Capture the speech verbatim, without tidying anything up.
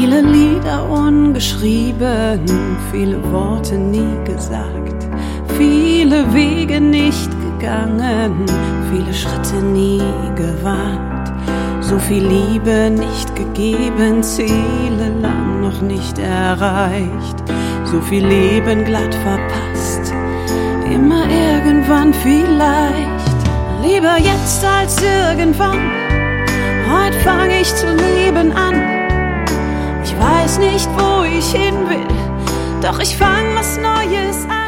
Viele Lieder ungeschrieben, viele Worte nie gesagt, viele Wege nicht gegangen, viele Schritte nie gewagt, so viel Liebe nicht gegeben, Ziele lang noch nicht erreicht, so viel Leben glatt verpasst, immer irgendwann vielleicht, lieber jetzt als irgendwann, heute fang ich zu leben an. Ich weiß nicht, wo ich hin will, doch ich fang was Neues an.